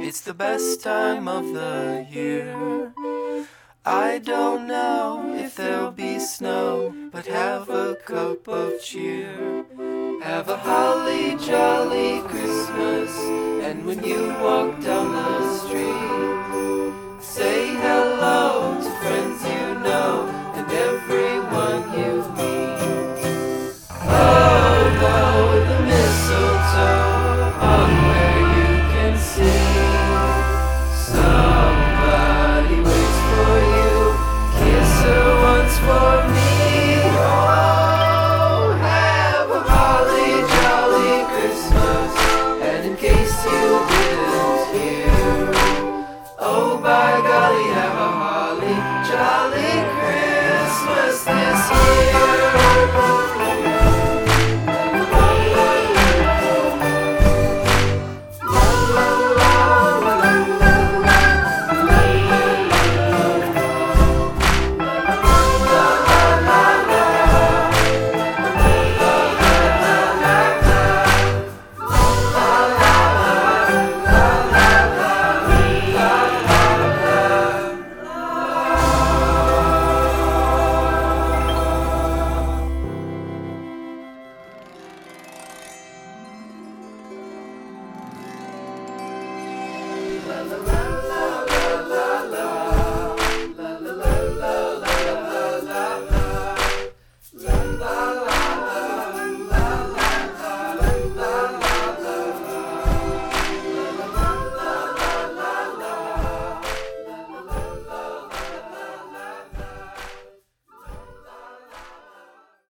It's the best time of the year. I don't know if there'll be snow, but have a cup of cheer. Have a holly jolly Christmas, and when you walk down the street, say hello to friends you know and everyone you meet. Oh, no, the mistletoe on where you can see. Somebody waits for you, kiss her once for me. Oh, have a holly jolly Christmas, and in case you didn't hear, oh, by golly, have a holly jolly Christmas this year. La la la.